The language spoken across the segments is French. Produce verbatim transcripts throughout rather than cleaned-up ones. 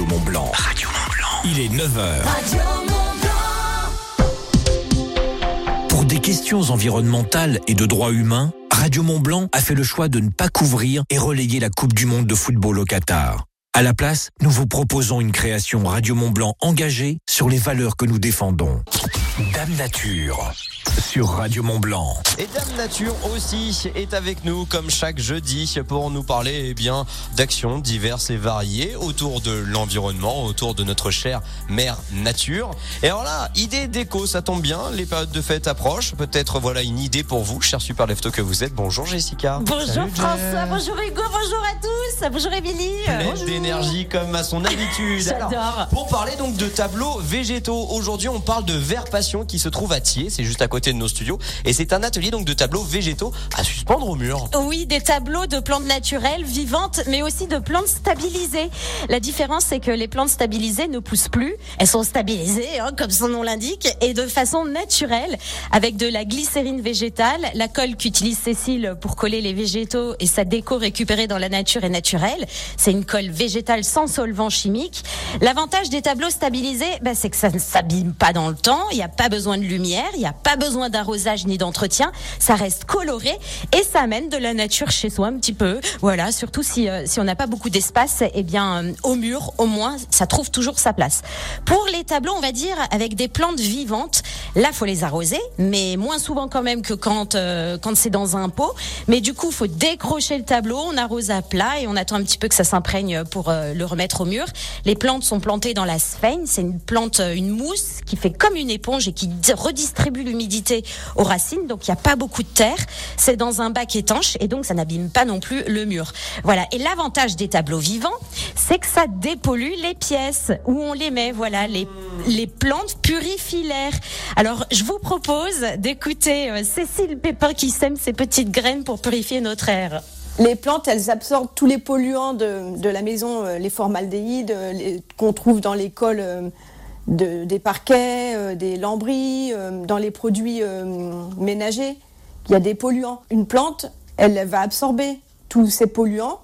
Mont-Blanc. Radio Mont-Blanc. Il est neuf heures. Radio Mont-Blanc. Pour des questions environnementales et de droits humains, Radio Mont-Blanc a fait le choix de ne pas couvrir et relayer la Coupe du Monde de football au Qatar. À la place, nous vous proposons une création Radio Mont-Blanc engagée sur les valeurs que nous défendons. Dame Nature sur Radio Mont-Blanc. Et Dame Nature aussi est avec nous comme chaque jeudi pour nous parler eh bien d'actions diverses et variées autour de l'environnement, autour de notre chère mère nature. Et alors là, idée déco, ça tombe bien, les périodes de fête approchent. Peut-être voilà une idée pour vous, chers super leftos que vous êtes. Bonjour Jessica. Bonjour Salut, François, bonjour Hugo, bonjour à tous. Bonjour Émilie. Pleine d'énergie comme à son habitude. J'adore. Alors, pour parler donc de tableaux végétaux, aujourd'hui on parle de Vert Passion qui se trouve à Thiers, c'est juste à côté de nos studios, et c'est un atelier donc de tableaux végétaux à suspendre au mur. Oui, des tableaux de plantes naturelles, vivantes, mais aussi de plantes stabilisées. La différence, c'est que les plantes stabilisées ne poussent plus. Elles sont stabilisées, hein, comme son nom l'indique, et de façon naturelle, avec de la glycérine végétale. La colle qu'utilise Cécile pour coller les végétaux et sa déco récupérée dans la nature est naturelle. C'est une colle végétale sans solvant chimique. L'avantage des tableaux stabilisés, bah, c'est que ça ne s'abîme pas dans le temps. Il n'y a pas besoin de lumière, il n'y a pas besoin d'arrosage ni d'entretien. Ça reste coloré et ça amène de la nature chez soi un petit peu. Voilà, surtout si euh, si on n'a pas beaucoup d'espace, eh bien euh, au mur, au moins, ça trouve toujours sa place. Pour les tableaux, on va dire avec des plantes vivantes, là faut les arroser, mais moins souvent quand même que quand euh, quand c'est dans un pot. Mais du coup, faut décrocher le tableau, on arrose à plat et on attend un petit peu que ça s'imprègne pour euh, le remettre au mur. Les plantes sont plantées dans la sphène, c'est une plante, une mousse qui fait comme une éponge et qui redistribue l'humidité aux racines, donc il n'y a pas beaucoup de terre. C'est dans un bac étanche et donc ça n'abîme pas non plus le mur. Voilà. Et l'avantage des tableaux vivants, c'est que ça dépollue les pièces où on les met. Voilà, les les plantes purifient l'air. Alors je vous propose d'écouter euh, Cécile Pépin qui sème ses petites graines pour purifier notre air. Les plantes, elles absorbent tous les polluants de, de la maison, euh, les formaldéhydes euh, les, qu'on trouve dans les cols euh, de, des parquets, euh, des lambris, euh, dans les produits euh, ménagers. Il y a des polluants. Une plante, elle va absorber tous ces polluants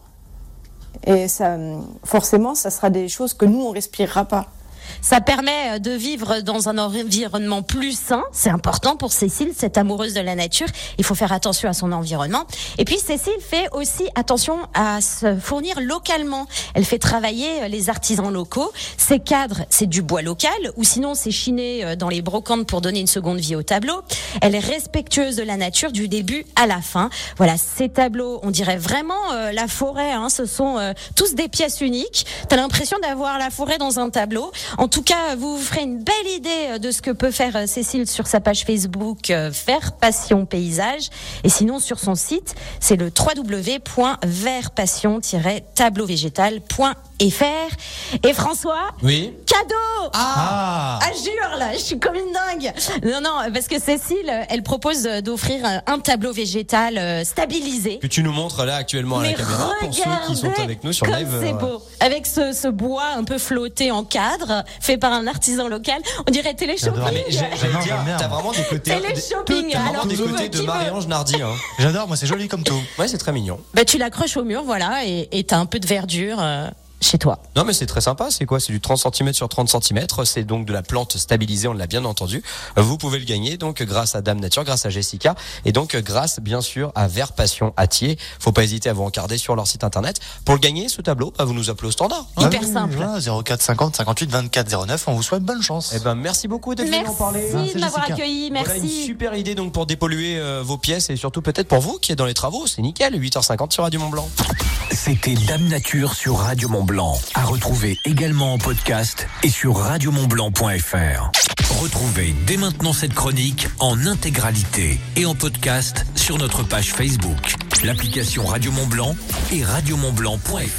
et ça, forcément, ça sera des choses que nous, on respirera pas. Ça permet de vivre dans un environnement plus sain. C'est important pour Cécile, cette amoureuse de la nature. Il faut faire attention à son environnement. Et puis Cécile fait aussi attention à se fournir localement. Elle fait travailler les artisans locaux. Ses cadres, c'est du bois local ou sinon c'est chiné dans les brocantes pour donner une seconde vie au tableau. Elle est respectueuse de la nature du début à la fin. Voilà, ces tableaux, on dirait vraiment euh, la forêt. Hein. Ce sont euh, tous des pièces uniques. T'as l'impression d'avoir la forêt dans un tableau. En tout cas, vous vous ferez une belle idée de ce que peut faire Cécile sur sa page Facebook euh, Vert Passion Paysage. Et sinon, sur son site, c'est le w w w point vert passion tiret tableau végétal point f r. Et François, oui. Cadeau. Ah. Ah, jure là, je suis comme une dingue. Non, non, parce que Cécile, elle propose d'offrir un tableau végétal stabilisé. Que tu nous montres là actuellement à Mais la caméra pour ceux qui sont avec nous sur comme live. C'est euh... beau. Avec ce, ce bois un peu flotté en cadre, fait par un artisan local. On dirait télé-shopping. Ah, mais j'ai- j'allais dire, t'as vraiment des côtés, Télé-shopping. t'as vraiment Alors, des qui côtés veut- de qui veut Marie-Ange Nardi. Hein. J'adore, moi c'est joli comme tout. Ouais, c'est très mignon. Bah, tu l'accroches au mur, voilà, et et t'as un peu de verdure euh, chez toi. Non mais c'est très sympa, c'est quoi? C'est du trente centimètres sur trente centimètres, c'est donc de la plante stabilisée, on l'a bien entendu. Vous pouvez le gagner donc grâce à Dame Nature, grâce à Jessica et donc grâce bien sûr à Vert Passion à Thiers. Faut pas hésiter à vous encarder sur leur site internet. Pour le gagner ce tableau, bah, vous nous appelez au standard. Hyper oui, simple. Voilà, zéro quatre cinquante cinquante-huit vingt-quatre zéro neuf, on vous souhaite bonne chance. Eh ben merci beaucoup d'être venu en parler. Merci de m'avoir Jessica. accueilli, Voilà une merci. super idée donc pour dépolluer euh, vos pièces et surtout peut-être pour vous qui êtes dans les travaux, c'est nickel. huit heures cinquante sur Radio Mont-Blanc. C'était Dame Nature sur Radio Mont-Blanc. À retrouver également en podcast et sur radio mont blanc point f r. Retrouvez dès maintenant cette chronique en intégralité et en podcast sur notre page Facebook, l'application Radio Mont-Blanc et radio mont blanc point f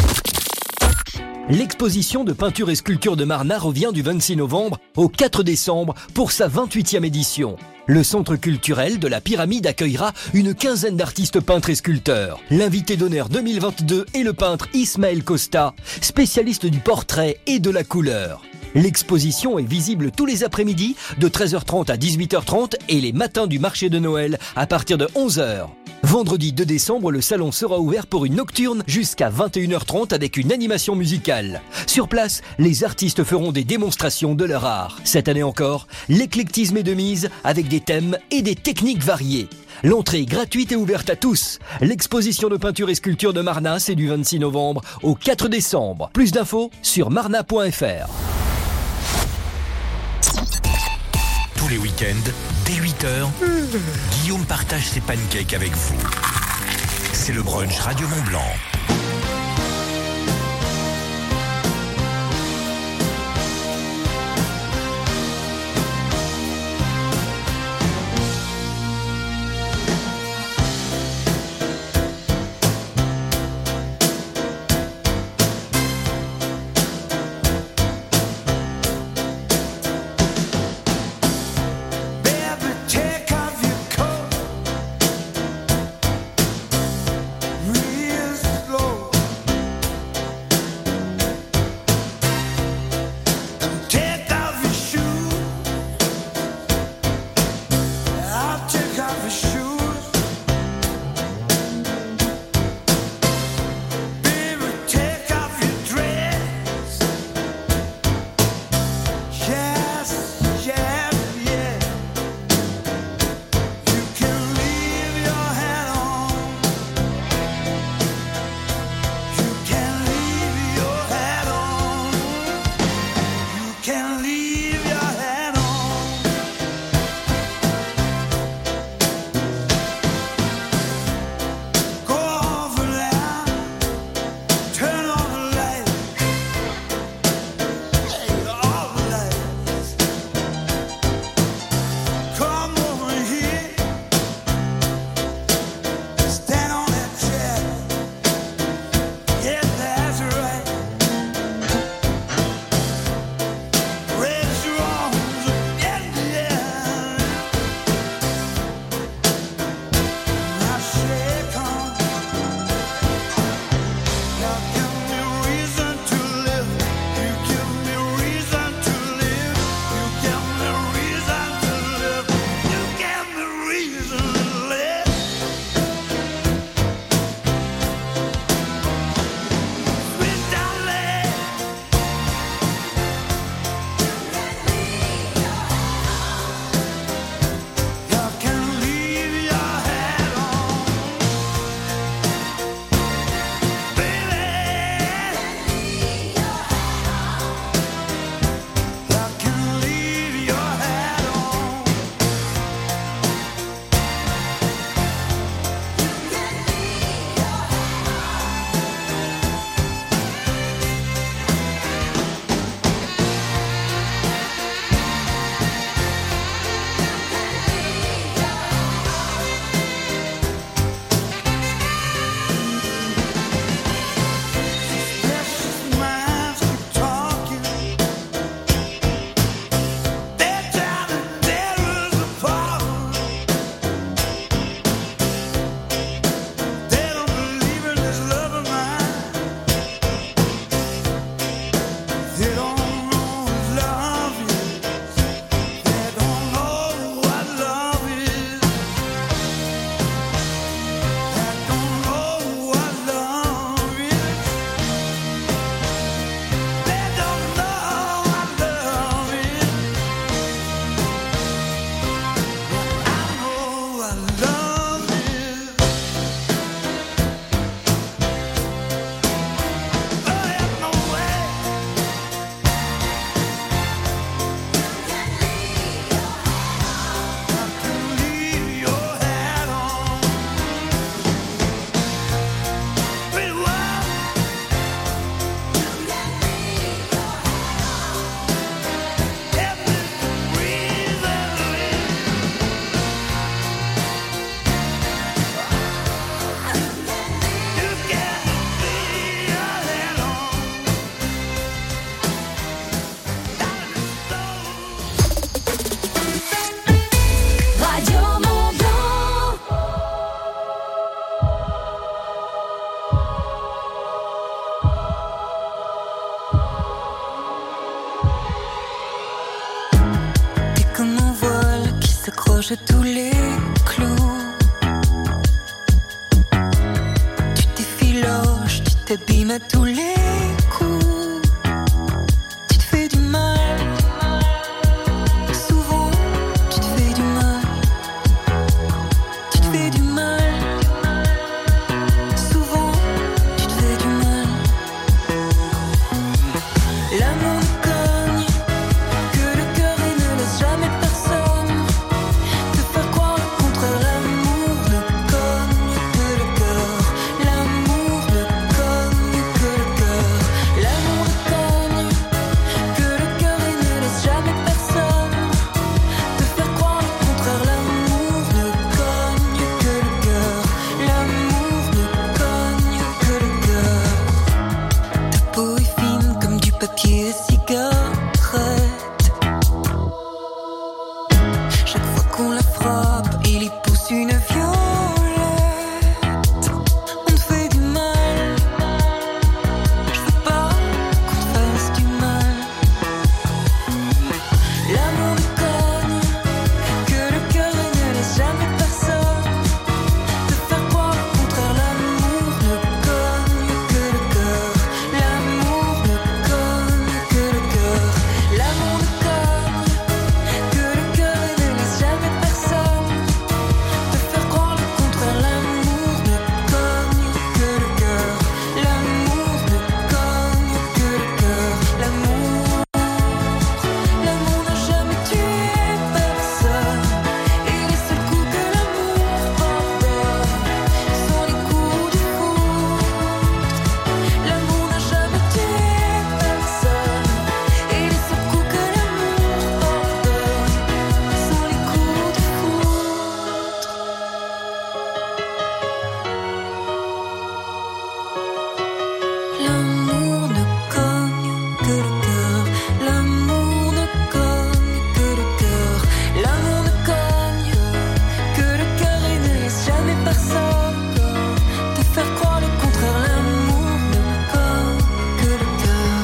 r. L'exposition de peinture et sculpture de Marna revient du vingt-six novembre au quatre décembre pour sa vingt-huitième édition. Le centre culturel de la Pyramide accueillera une quinzaine d'artistes peintres et sculpteurs. L'invité d'honneur deux mille vingt-deux est le peintre Ismaël Costa, spécialiste du portrait et de la couleur. L'exposition est visible tous les après-midi de treize heures trente à dix-huit heures trente et les matins du marché de Noël à partir de onze heures. Vendredi deux décembre, le salon sera ouvert pour une nocturne jusqu'à vingt et une heures trente avec une animation musicale. Sur place, les artistes feront des démonstrations de leur art. Cette année encore, l'éclectisme est de mise avec des thèmes et des techniques variées. L'entrée est gratuite et ouverte à tous. L'exposition de peinture et sculpture de Marna, c'est du vingt-six novembre au quatre décembre. Plus d'infos sur marna point f r. Tous les week-ends, dès huit heures, Guillaume partage ses pancakes avec vous. C'est le brunch Radio Mont-Blanc. Tous les clous, t'abîmes à tous les coups. Tu te fais du mal. Souvent, tu te fais du mal. Tu te fais du mal. Souvent, tu te fais du mal. L'amour cogne, que le cœur et ne laisse jamais personne te faire croire le contraire. L'amour ne cogne que le cœur. L'amour ne cogne que le cœur. L'amour cogne, que le cœur et ne laisse jamais personne te faire croire le contraire. L'amour ne cogne que le cœur. L'amour ne cogne que le cœur. Ta peau est fine comme du papier à cigarette. Chaque fois qu'on la frappe, il y pousse une violette. On te fait du mal. Je veux pas qu'on te fasse du mal. L'amour ne cogne, que le cœur et ne laisse jamais personne te faire croire le contraire. L'amour ne cogne que le cœur. L'amour ne cogne que le cœur. L'amour ne cogne, que le cœur et ne laisse jamais personne te faire croire le contraire. L'amour ne cogne que le cœur. L'amour ne cogne que le cœur. L'amour, l'amour n'a jamais tué personne. Et les seuls coups que l'amour pardonne sont les coups de foudre. L'amour n'a jamais tué personne. Et les seuls coups que l'amour pardonne sont les coups de foudre. L'amour ne cogne que le cœur. L'amour ne cogne que le cœur. L'amour ne cogne que le cœur et ne laisse jamais personne te faire croire le contraire. L'amour ne cogne que le cœur.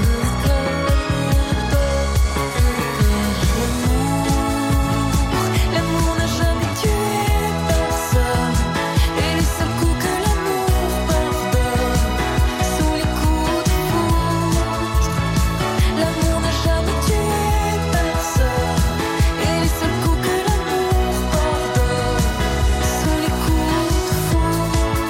L'amour, l'amour n'a jamais tué personne. Et les seuls coups que l'amour pardonne sont les coups de foudre. L'amour n'a jamais tué personne. Et les seuls coups que l'amour pardonne sont les coups de foudre.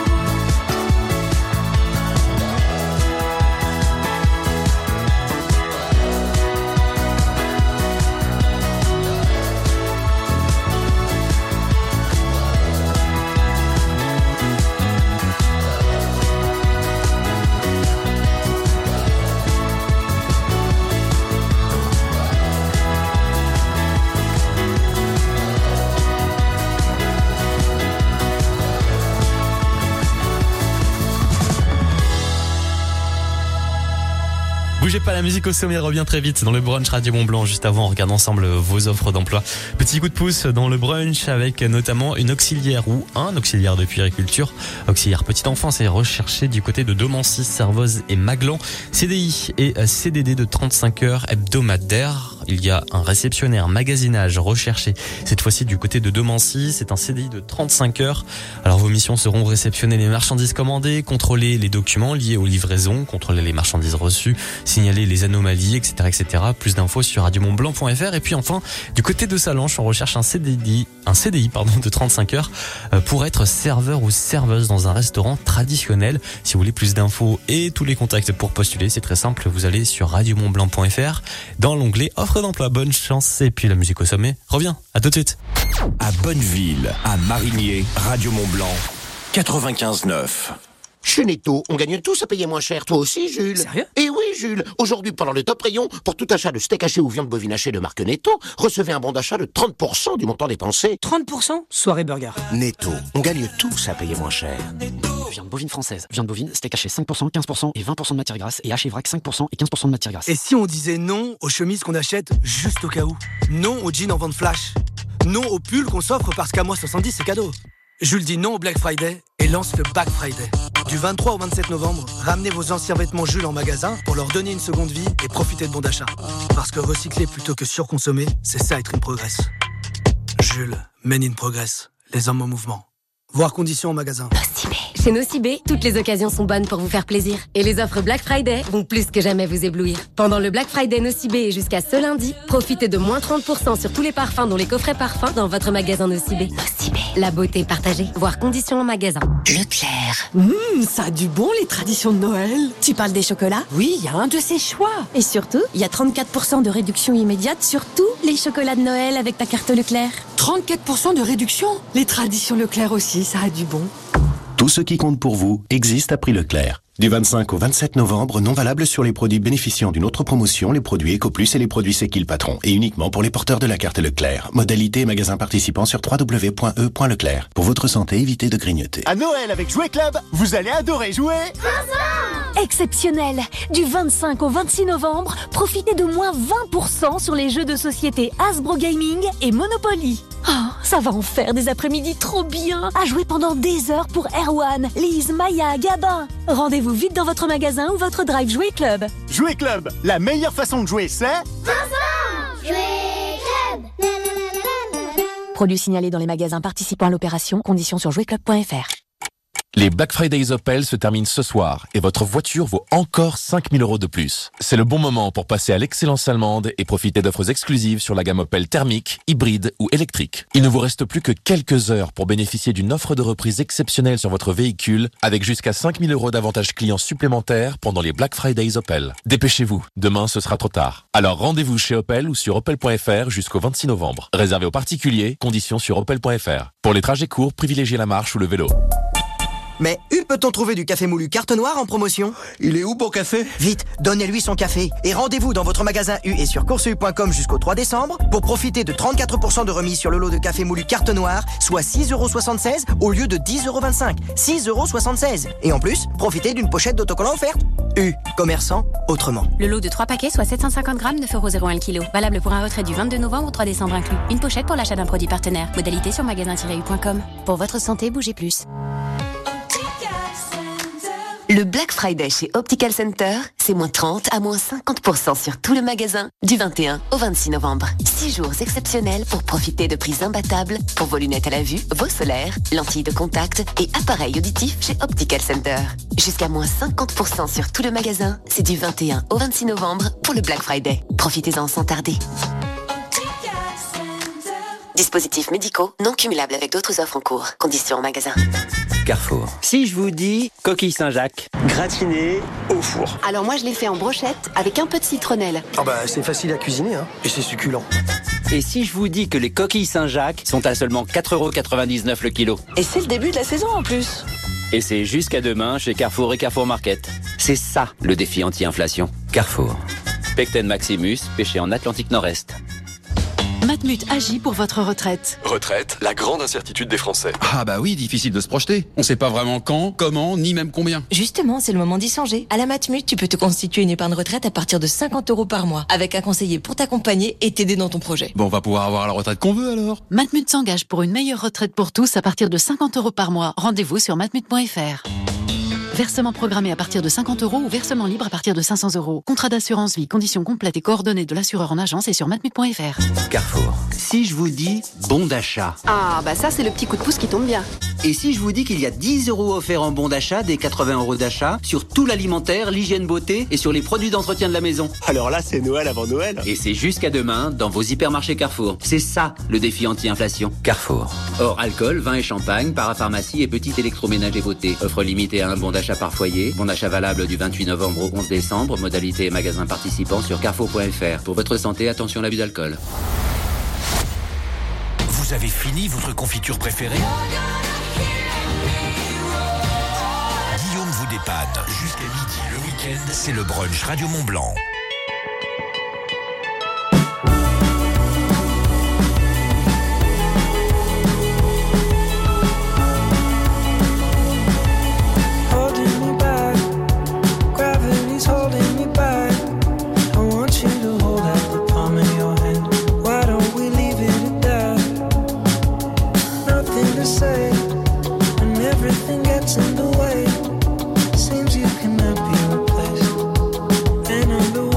Bougez pas, la musique au sommet revient très vite dans le brunch Radio Mont Blanc. Juste avant, on regarde ensemble vos offres d'emploi. Petit coup de pouce dans le brunch avec notamment une auxiliaire ou un auxiliaire de puériculture. Auxiliaire petite enfance est recherché du côté de Domancy, Servoz et Maglan. C D I et C D D de trente-cinq heures hebdomadaires. Il y a un réceptionnaire magasinage recherché cette fois-ci du côté de Domancy. C'est un C D I de trente-cinq heures. Alors vos missions seront réceptionner les marchandises commandées, contrôler les documents liés aux livraisons, contrôler les marchandises reçues, signaler les anomalies, et cetera, et cetera. Plus d'infos sur radio mont blanc point f r. Et puis enfin, du côté de Salanches, on recherche un C D I, un C D I pardon, de trente-cinq heures pour être serveur ou serveuse dans un restaurant traditionnel. Si vous voulez plus d'infos et tous les contacts pour postuler, c'est très simple. Vous allez sur radio mont blanc point f r dans l'onglet offre d'emploi. Bonne chance. Et puis la musique au sommet revient. À tout de suite. À Bonneville, à Marigné, Radio Mont Blanc, quatre-vingt-quinze neuf. Chez Netto, on gagne tous à payer moins cher. Toi aussi, Jules? Sérieux? Eh oui, Jules. Aujourd'hui, pendant le top rayon, pour tout achat de steak haché ou viande bovine hachée de marque Netto, recevez un bon d'achat de trente pour cent du montant dépensé. trente pour cent? Soirée burger. Netto, on gagne tous à payer moins cher. Viande bovine française, viande bovine, steak haché cinq pour cent, quinze pour cent et vingt pour cent de matière grasse et haché vrac cinq pour cent et quinze pour cent de matière grasse. Et si on disait non aux chemises qu'on achète juste au cas où? Non aux jeans en vente flash? Non aux pulls qu'on s'offre parce qu'à moi soixante-dix c'est cadeau? Jules dit non au Black Friday et lance le Back Friday. Du vingt-trois au vingt-sept novembre, ramenez vos anciens vêtements Jules en magasin pour leur donner une seconde vie et profiter de bons d'achat. Parce que recycler plutôt que surconsommer, c'est ça être une progresse. Jules, Men in Progress, les hommes en mouvement. Voir conditions en magasin. Nocibé. Chez Nocibé, toutes les occasions sont bonnes pour vous faire plaisir. Et les offres Black Friday vont plus que jamais vous éblouir. Pendant le Black Friday Nocibé et jusqu'à ce lundi, profitez de moins trente pour cent sur tous les parfums, dont les coffrets parfums, dans votre magasin Nocibé. Nocibé. La beauté partagée. Voir conditions en magasin. Leclerc. Mmh, ça a du bon, les traditions de Noël. Tu parles des chocolats? Oui, il y a un de ces choix. Et surtout, il y a trente-quatre pour cent de réduction immédiate sur tous les chocolats de Noël avec ta carte Leclerc. trente-quatre pour cent de réduction? Les traditions Leclerc aussi, ça a du bon. Tout ce qui compte pour vous existe à prix Leclerc. Du vingt-cinq au vingt-sept novembre, non valable sur les produits bénéficiant d'une autre promotion, les produits EcoPlus et les produits Séquil Patron, et uniquement pour les porteurs de la carte Leclerc. Modalité et magasins participants sur w w w point e point leclerc. Pour votre santé, évitez de grignoter. À Noël avec Jouet Club, vous allez adorer jouer. Exceptionnel! Du vingt-cinq au vingt-six novembre, profitez de moins vingt pour cent sur les jeux de société Hasbro Gaming et Monopoly. Oh, ça va en faire des après-midi trop bien à jouer pendant des heures pour Erwan, Lise, Maya, Gabin. Rendez-vous vite dans votre magasin ou votre Drive Jouet Club. Jouet Club, la meilleure façon de jouer, c'est... Jouet Club! Produit signalé dans les magasins participants à l'opération, conditions sur jouet club point f r. Les Black Fridays Opel se terminent ce soir et votre voiture vaut encore cinq mille euros de plus. C'est le bon moment pour passer à l'excellence allemande et profiter d'offres exclusives sur la gamme Opel thermique, hybride ou électrique. Il ne vous reste plus que quelques heures pour bénéficier d'une offre de reprise exceptionnelle sur votre véhicule avec jusqu'à cinq mille euros d'avantages clients supplémentaires pendant les Black Fridays Opel. Dépêchez-vous, demain ce sera trop tard. Alors rendez-vous chez Opel ou sur opel point f r jusqu'au vingt-six novembre. Réservé aux particuliers, conditions sur opel point f r. Pour les trajets courts, privilégiez la marche ou le vélo. Mais où peut-on trouver du café moulu carte noire en promotion? Il est où pour café? Vite, donnez-lui son café et rendez-vous dans votre magasin U et sur course u point com jusqu'au trois décembre pour profiter de trente-quatre pour cent de remise sur le lot de café moulu carte noire, soit six euros soixante-seize au lieu de dix euros vingt-cinq. six euros soixante-seize. Et en plus, profitez d'une pochette d'autocollant offerte. U, commerçant autrement. Le lot de trois paquets, soit sept cent cinquante grammes, neuf euros zéro un le kilo. Valable pour un retrait du vingt-deux novembre au trois décembre inclus. Une pochette pour l'achat d'un produit partenaire. Modalité sur magasin tiret u point com. Pour votre santé, bougez plus. Le Black Friday chez Optical Center, c'est moins trente à moins cinquante pour cent sur tout le magasin du vingt et un au vingt-six novembre. Six jours exceptionnels pour profiter de prix imbattables pour vos lunettes à la vue, vos solaires, lentilles de contact et appareils auditifs chez Optical Center. Jusqu'à moins cinquante pour cent sur tout le magasin, c'est du vingt et un au vingt-six novembre pour le Black Friday. Profitez-en sans tarder. Dispositifs médicaux non cumulables avec d'autres offres en cours. Conditions en magasin. Carrefour. Si je vous dis coquille Saint-Jacques, gratinée au four. Alors moi je l'ai fait en brochette avec un peu de citronnelle. Ah bah c'est facile à cuisiner hein, et c'est succulent. Et si je vous dis que les coquilles Saint-Jacques sont à seulement quatre euros quatre-vingt-dix-neuf le kilo. Et c'est le début de la saison en plus. Et c'est jusqu'à demain chez Carrefour et Carrefour Market. C'est ça le défi anti-inflation. Carrefour. Pecten Maximus, pêché en Atlantique Nord-Est. Matmut agit pour votre retraite. Retraite, la grande incertitude des Français. Ah bah oui, difficile de se projeter. On sait pas vraiment quand, comment, ni même combien. Justement, c'est le moment d'y songer. À la Matmut, tu peux te constituer une épargne retraite à partir de cinquante euros par mois, avec un conseiller pour t'accompagner et t'aider dans ton projet. Bon, on va pouvoir avoir la retraite qu'on veut alors. Matmut s'engage pour une meilleure retraite pour tous à partir de cinquante euros par mois. Rendez-vous sur matmut point f r. Versement programmé à partir de cinquante euros ou versement libre à partir de cinq cents euros. Contrat d'assurance vie, conditions complètes et coordonnées de l'assureur en agence et sur matmut point f r. Carrefour. Si je vous dis bon d'achat. Ah bah ça c'est le petit coup de pouce qui tombe bien. Et si je vous dis qu'il y a dix euros offerts en bon d'achat, des quatre-vingts euros d'achat, sur tout l'alimentaire, l'hygiène beauté et sur les produits d'entretien de la maison. Alors là, c'est Noël avant Noël. Et c'est jusqu'à demain dans vos hypermarchés Carrefour. C'est ça, le défi anti-inflation. Carrefour. Hors alcool, vin et champagne, parapharmacie et petit électroménager beauté. Offre limitée à un bon d'achat par foyer. Bon d'achat valable du vingt-huit novembre au onze décembre. Modalité et magasin participants sur carrefour point f r. Pour votre santé, attention à l'abus d'alcool. Vous avez fini votre confiture préférée? Guillaume vous dépanne. Jusqu'à midi le week-end, c'est le brunch Radio Mont Blanc. In the way, seems you cannot be replaced. And I'm the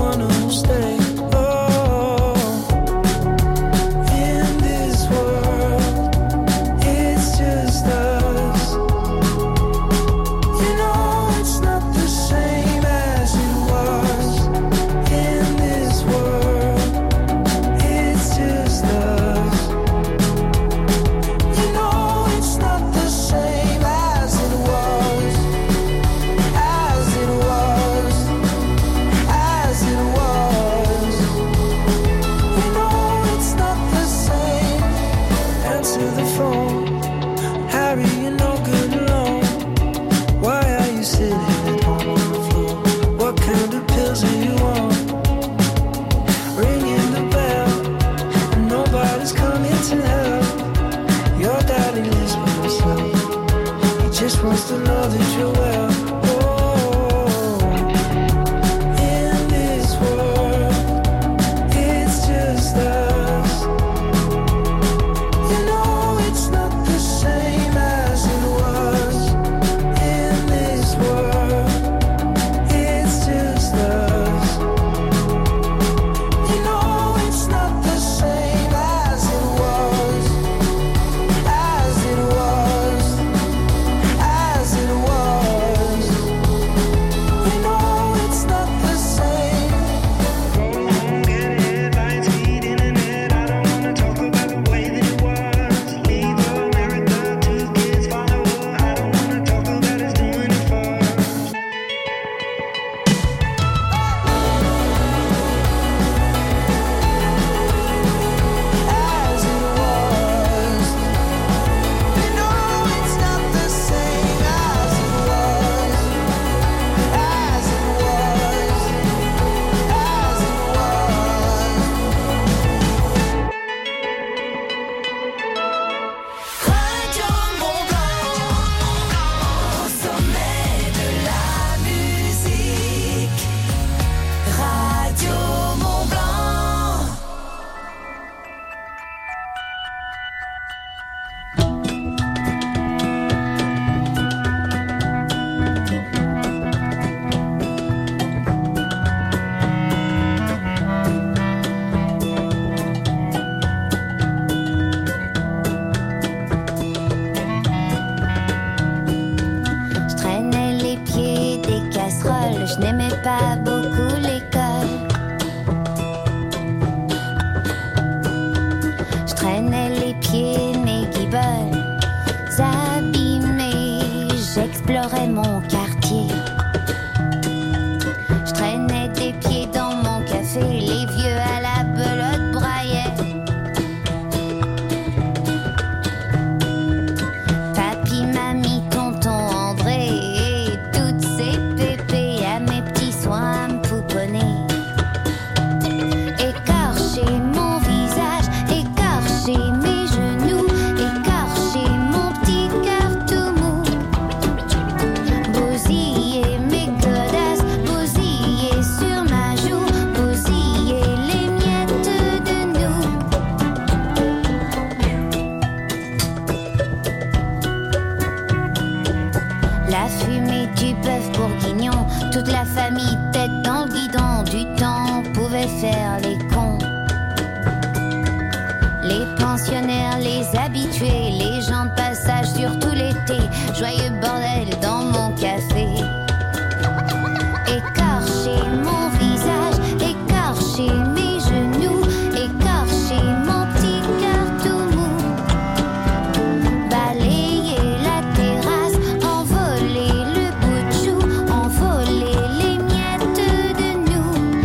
je n'aimais pas beaucoup l'école. Je traînais les pieds, mes guiboles abîmés, j'explorais mon quartier. Je traînais des pieds dans mon café, les vieux à la belote braillaient. Papy, mamie, tonton André et toutes ces pépées à mes petits soins me pouponner. Écorcher mon visage, écorcher mes genoux, écorcher mon petit cœur tout mou. Bousiller mes godasses, bousiller sur ma joue, bousiller les miettes de nous. La fumée du bœuf bourguignon, toute la famille tête dans le guidon, du temps pouvait faire les cons. Les pensionnaires, les habitués, les gens de passage surtout l'été, joyeux bordel dans mon café. Écorcher mon visage, écorcher mes genoux, écorcher mon petit cœur tout mou. Balayer la terrasse, envoler le bout de chou, envoler les miettes de nous.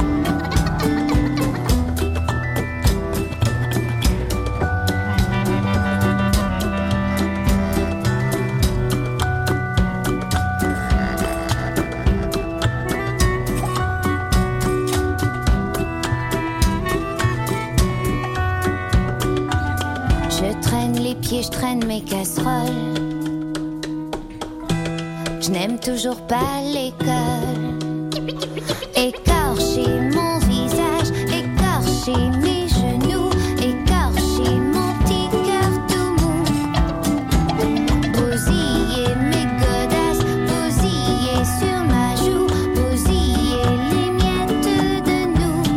Je traîne les pieds, je traîne mes casseroles. Je n'aime toujours pas l'école. Écorcher mon visage, écorcher mes genoux, écorcher mon petit cœur tout mou. Bousiller mes godasses, bousiller sur ma joue, bousiller les miettes de nous.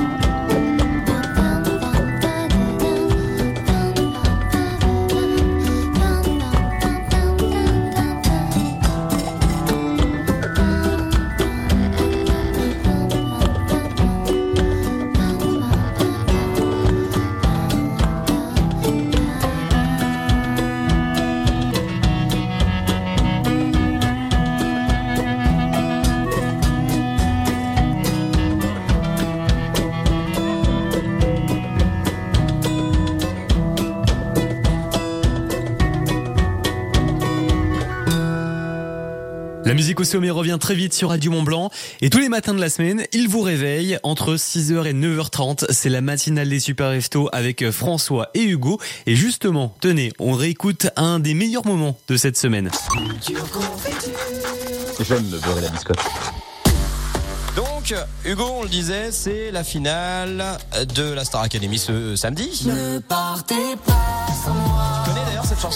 La musique au sommet revient très vite sur Radio Mont-Blanc et tous les matins de la semaine, il vous réveille entre six heures et neuf heures trente. C'est la matinale des Super Restos avec François et Hugo. Et justement, tenez, on réécoute un des meilleurs moments de cette semaine. J'aime me beurrer la biscotte. Donc, Hugo, on le disait, c'est la finale de la Star Academy ce samedi. Ne partez pas sans moi. Tu connais d'ailleurs cette chanson ?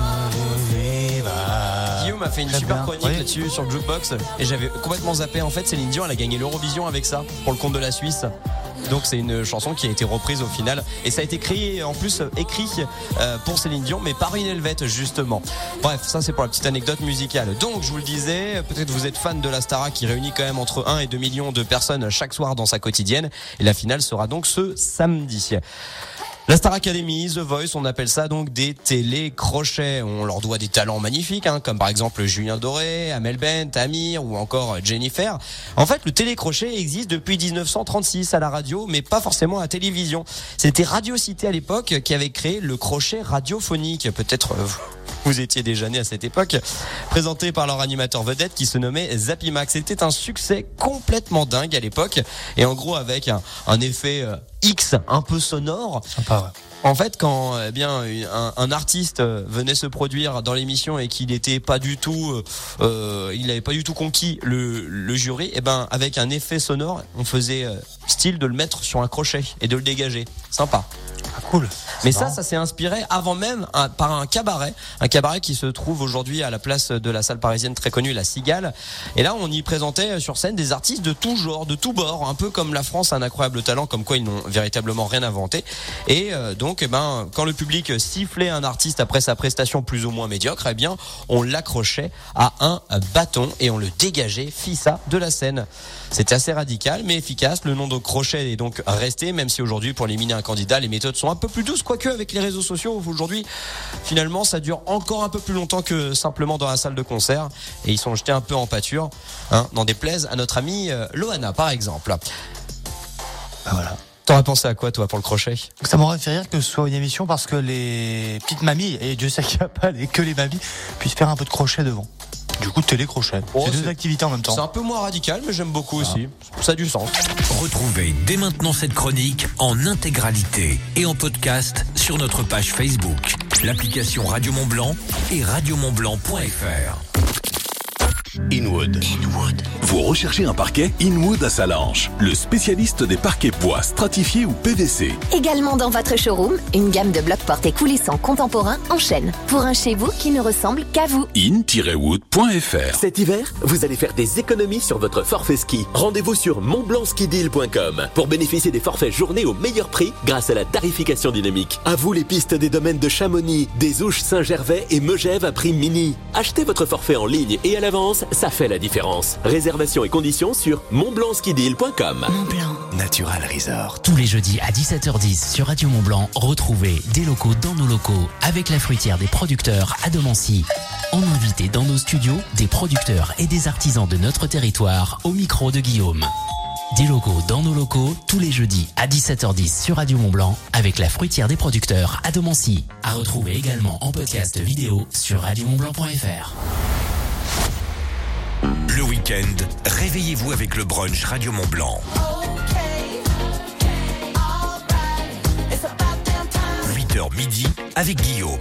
Guillaume a fait une super chronique oui. là-dessus sur le Jukebox et j'avais complètement zappé. En fait, Céline Dion, elle a gagné l'Eurovision avec ça pour le compte de la Suisse. Donc c'est une chanson qui a été reprise au final et ça a été créé en plus écrit pour Céline Dion mais par une Helvète justement. Bref, ça c'est pour la petite anecdote musicale. Donc je vous le disais, peut-être vous êtes fan de la Starac qui réunit quand même entre un et deux millions de personnes chaque soir dans sa quotidienne et la finale sera donc ce samedi. La Star Academy, The Voice, on appelle ça donc des télécrochets. On leur doit des talents magnifiques, hein, comme par exemple Julien Doré, Amel Bent, Amir ou encore Jennifer. En fait, le télécrochet existe depuis dix-neuf cent trente-six à la radio, mais pas forcément à la télévision. C'était Radio Cité à l'époque qui avait créé le crochet radiophonique. Peut-être euh, vous étiez déjà né à cette époque. Présenté par leur animateur vedette qui se nommait Zapimax. C'était un succès complètement dingue à l'époque. Et en gros, avec un, un effet euh, X un peu sonore. Sympa, ouais. En fait, quand eh bien un, un artiste venait se produire dans l'émission et qu'il n'était pas du tout, euh, il n'avait pas du tout conquis le, le jury, eh ben avec un effet sonore, on faisait euh, style de le mettre sur un crochet et de le dégager. Sympa. Cool. Mais ça, ça s'est inspiré avant même un, par un cabaret, un cabaret qui se trouve aujourd'hui à la place de la salle parisienne très connue, la Cigale. Et là, on y présentait sur scène des artistes de tout genre, de tout bord, un peu comme la France a un incroyable talent, comme quoi ils n'ont véritablement rien inventé. Et euh, donc, eh ben, quand le public sifflait un artiste après sa prestation plus ou moins médiocre, eh bien, on l'accrochait à un bâton et on le dégageait, fissa, de la scène. C'était assez radical, mais efficace. Le nom de crochet est donc resté, même si aujourd'hui, pour éliminer un candidat, les méthodes sont un peu plus douces, quoique avec les réseaux sociaux, aujourd'hui, finalement, ça dure encore un peu plus longtemps que simplement dans la salle de concert. Et ils sont jetés un peu en pâture, hein, n'en déplaise à notre amie euh, Loana, par exemple. Ah, voilà. T'aurais pensé à quoi, toi, pour le crochet? Ça m'aurait fait rire que ce soit une émission parce que les petites mamies, et Dieu sait qu'il n'y a pas les, que les mamies, puissent faire un peu de crochet devant. Du coup, télécrochet. Oh, c'est deux activités en même temps. C'est un peu moins radical, mais j'aime beaucoup ah. aussi. Ça a du sens. Retrouvez dès maintenant cette chronique en intégralité et en podcast sur notre page Facebook, l'application Radio Mont Blanc et radio mont blanc point f r. Inwood. Inwood. Vous recherchez un parquet? Inwood à Salanches, le spécialiste des parquets bois stratifiés ou P V C. Également dans votre showroom, une gamme de blocs portés coulissants contemporains en chêne. Pour un chez vous qui ne ressemble qu'à vous. in tiret wood point f r. Cet hiver, vous allez faire des économies sur votre forfait ski. Rendez-vous sur mont blanc ski deal point com pour bénéficier des forfaits journée au meilleur prix grâce à la tarification dynamique. À vous les pistes des domaines de Chamonix, des Ouches, Saint-Gervais et Megève à prix mini. Achetez votre forfait en ligne et à l'avance, ça fait la différence. Réservation et conditions sur mont blanc ski deal point com. Montblanc. Natural Resort. Tous les jeudis à dix-sept heures dix sur Radio Mont-Blanc, retrouvez des locaux dans nos locaux avec la fruitière des producteurs à Domancy. On invite dans nos studios des producteurs et des artisans de notre territoire au micro de Guillaume. Des locaux dans nos locaux tous les jeudis à dix-sept heures dix sur Radio Mont-Blanc avec la fruitière des producteurs à Domancy. À retrouver également en podcast vidéo sur radio mont blanc point f r. Le week-end, réveillez-vous avec le brunch Radio Mont Blanc. huit heures midi avec Guillaume.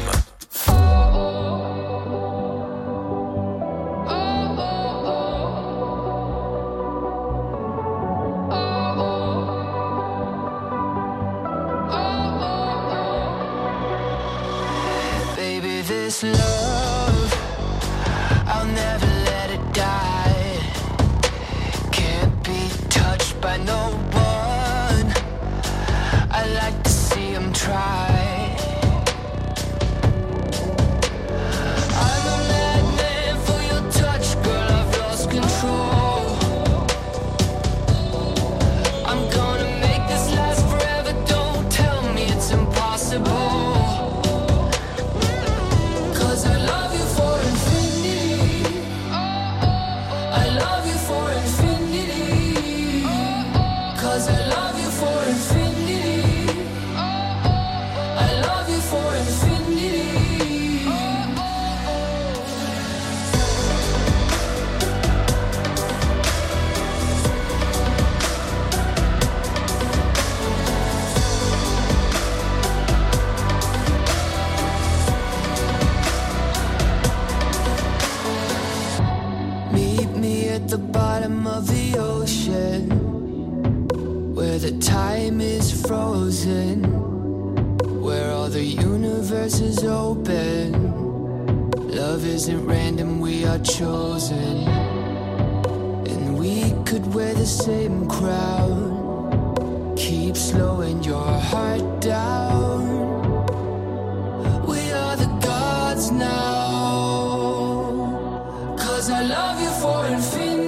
Baby, this love, I'll never let it die. Can't be touched by no one. I like to see him try. I'm a madman for your touch, girl, I've lost control. I'm gonna make this last forever, don't tell me it's impossible. The bottom of the ocean, where the time is frozen, where all the universe is open. Love isn't random, we are chosen, and we could wear the same crown. Keep slowing your heart down. We are the gods now, 'cause I love you for infinity.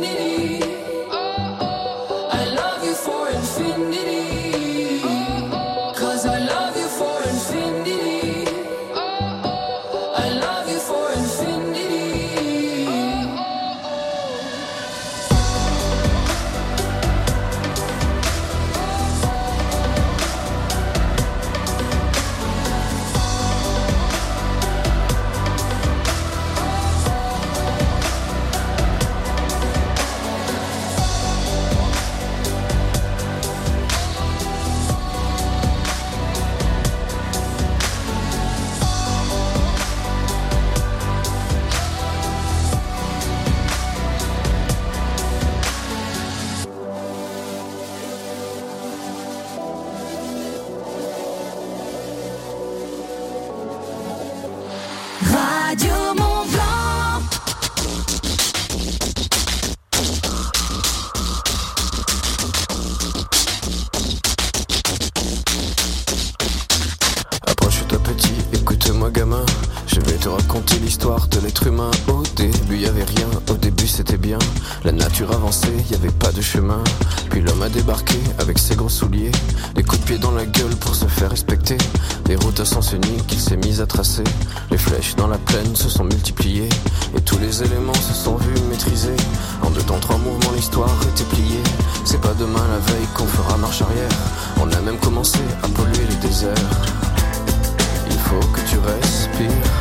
l'être humain. Au début y avait rien, au début c'était bien. La nature avançait, y avait pas de chemin. Puis l'homme a débarqué avec ses gros souliers, des coups de pied dans la gueule pour se faire respecter. Des routes à sens unique qu'il s'est mis à tracer. Les flèches dans la plaine se sont multipliées et tous les éléments se sont vus maîtrisés. En deux temps, trois mouvements, l'histoire était pliée. C'est pas demain la veille qu'on fera marche arrière. On a même commencé à polluer les déserts. Il faut que tu respires.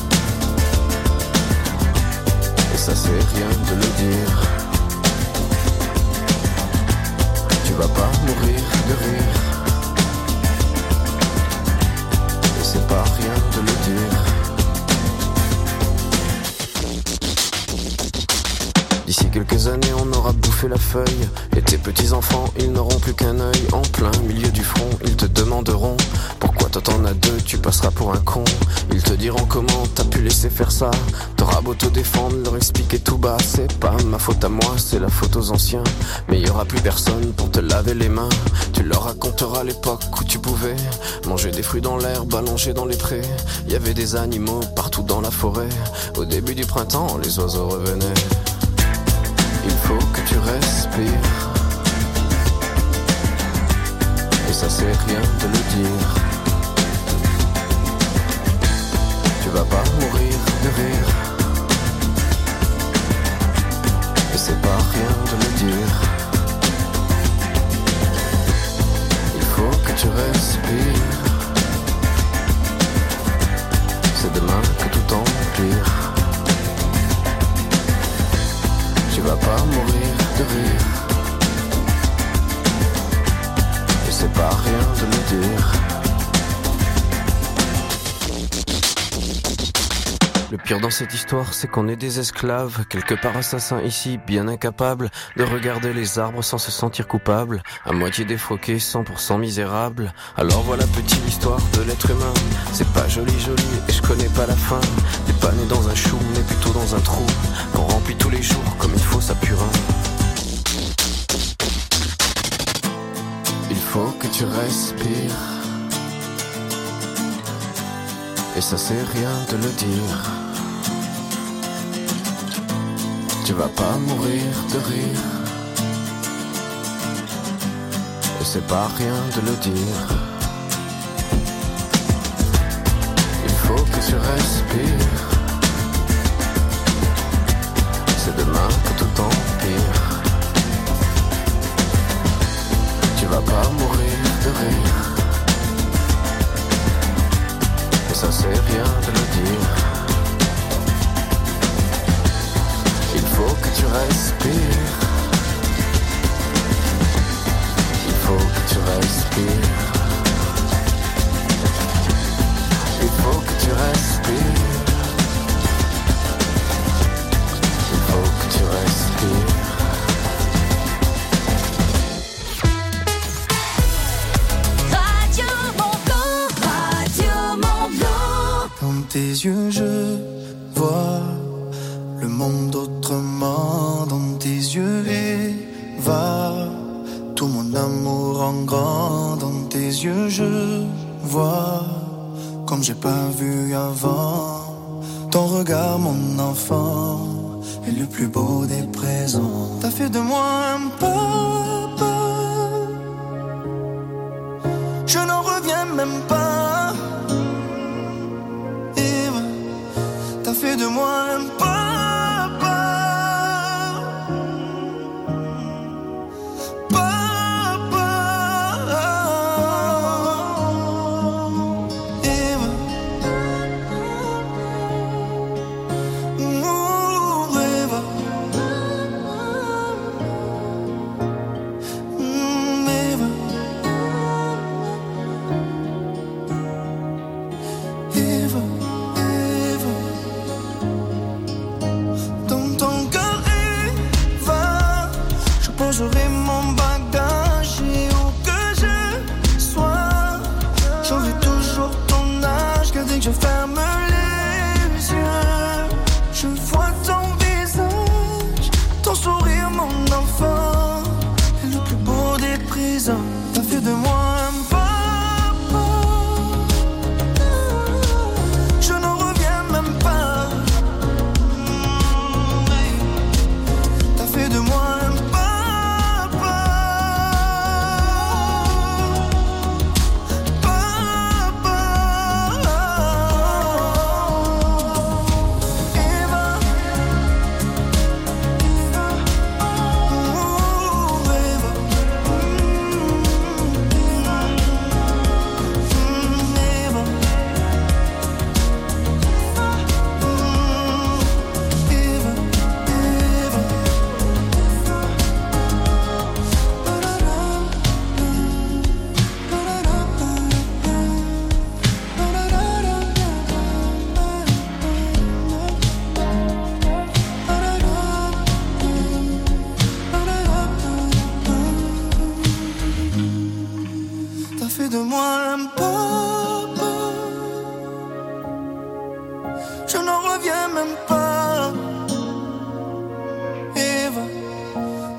Et ça c'est rien de le dire. Tu vas pas mourir de rire. Et c'est pas rien de le dire. D'ici quelques années on aura bouffé la feuille. Et tes petits enfants ils n'auront plus qu'un œil. En plein milieu du front ils te demanderont pourquoi toi t'en as deux, tu passeras pour un con. Ils te diront comment t'as pu laisser faire ça. T'auras beau te défendre, leur expliquer tout bas. C'est pas ma faute à moi, c'est la faute aux anciens. Mais y aura plus personne pour te laver les mains. Tu leur raconteras l'époque où tu pouvais manger des fruits dans l'herbe, allongés dans les prés. Y avait des animaux partout dans la forêt. Au début du printemps, les oiseaux revenaient. Il faut que tu respires. Et ça c'est rien de le dire. Tu vas pas mourir de rire. Et c'est pas rien de le dire. Il faut que tu respires. C'est demain que tout empire. Tu vas pas mourir de rire. Et c'est pas rien de le dire. Le pire dans cette histoire, c'est qu'on est des esclaves, quelque part assassins ici, bien incapables de regarder les arbres sans se sentir coupables, à moitié défroqués, cent pour cent misérables. Alors voilà petite l'histoire de l'être humain. C'est pas joli joli et je connais pas la fin. T'es pas né dans un chou, mais plutôt dans un trou qu'on remplit tous les jours comme il faut sa purin. Il faut que tu respires. Et ça c'est rien de le dire. Tu vas pas mourir de rire. Et c'est pas rien de le dire. Il faut que tu respires. C'est demain que tout empire. Tu vas pas mourir de rire. Et ça c'est rien de le dire. Il faut que tu respires. Il faut que tu respires. Il faut que tu respires. Il faut que tu respires. Radio Mont-Blanc, Radio Mont-Blanc. Dans tes yeux je vois le monde autrement. Dans tes yeux va tout mon amour en grand. Dans tes yeux je vois comme j'ai pas vu avant. Ton regard mon enfant est le plus beau des présents. T'as fait de moi un papa. Je n'en reviens même pas. Eve, t'as fait de moi un papa. J'aurai mon bagage et où que je sois, j'aurai toujours ton âge. Car dès que je ferme les yeux, je vois ton visage, ton sourire mon enfant est le plus beau des présents. T'as fait de moi un papa. Je n'en reviens même pas.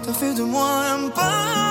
t'as fait de moi un papa.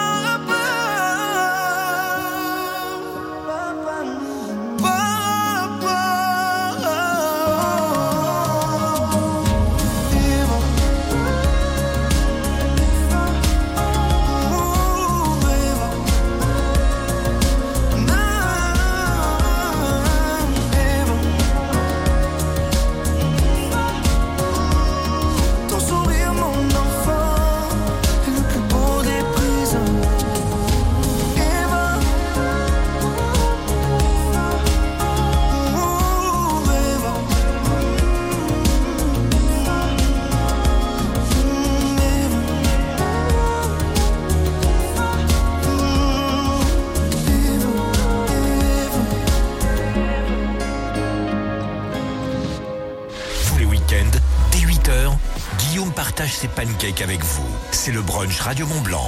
Partage ses pancakes avec vous. C'est le brunch Radio Mont-Blanc.